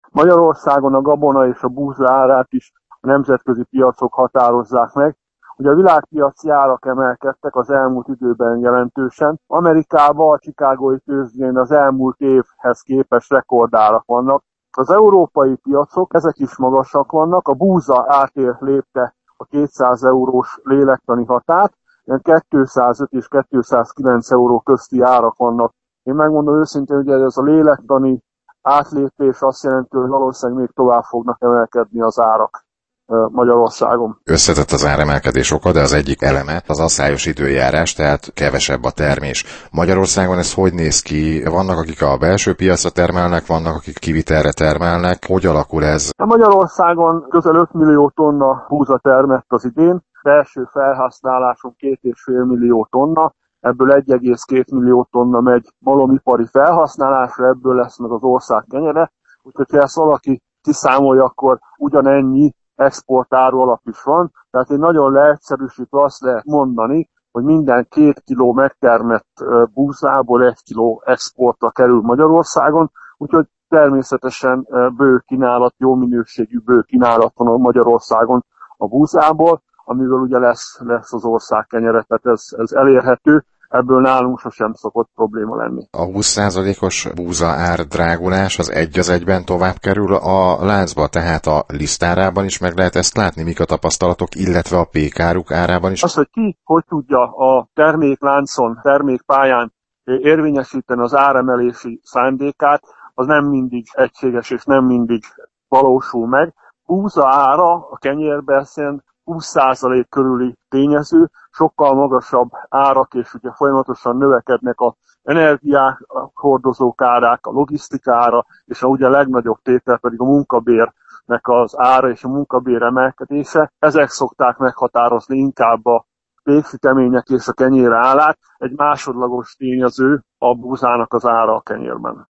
Magyarországon a gabona és a búza árát is a nemzetközi piacok határozzák meg. Ugye a világpiaci árak emelkedtek az elmúlt időben jelentősen. Amerikában, a chicagói tőzsdén az elmúlt évhez képest rekordárak vannak. Az európai piacok, ezek is magasak vannak. A búza átér lépte a 200 eurós lélektani határt, ilyen 205 és 209 euró közti árak vannak. Én megmondom őszintén, hogy ez a lélektani átlépés azt jelenti, hogy valószínűleg még tovább fognak emelkedni az árak Magyarországon. Összetett az áremelkedés oka, de az egyik eleme az asszályos időjárás, tehát kevesebb a termés. Magyarországon ez hogy néz ki? Vannak, akik a belső piacra termelnek, vannak, akik kivitelre termelnek. Hogy alakul ez? Magyarországon közel 5 millió tonna búza termett az idén, belső felhasználásunk 2,5 millió tonna, ebből 1,2 millió tonna megy malomipari felhasználásra, ebből lesz meg az ország kenyere, úgyhogy ha ezt valaki kiszámolja, akkor ugyanennyi exportáru alap is van, tehát egy nagyon leegyszerűsítve azt lehet mondani, hogy minden 2 kiló megtermett búzából 1 kiló exportra kerül Magyarországon, úgyhogy természetesen bő kínálat, jó minőségű bő kínálat van Magyarországon a búzából, amivel ugye lesz az ország kenyere, tehát ez elérhető. Ebből nálunk sosem szokott probléma lenni. A 20%-os búza ár drágulás az egy az egyben tovább kerül a láncba, tehát a lisztárában is meg lehet ezt látni, mik a tapasztalatok, illetve a pékáruk árában is. Az, hogy ki hogy tudja a termékláncon, termékpályán érvényesíteni az áremelési szándékát, az nem mindig egységes és nem mindig valósul meg. Búza ára a kenyérbelszen 20% körüli tényező, sokkal magasabb árak, és ugye folyamatosan növekednek az energiák, a hordozók árák, a logisztikára, és ugye a legnagyobb tétel pedig a munkabérnek az ára és a munkabér emelkedése. Ezek szokták meghatározni inkább a péksütemények és a kenyér állát. Egy másodlagos tényező a búzának az ára a kenyérben.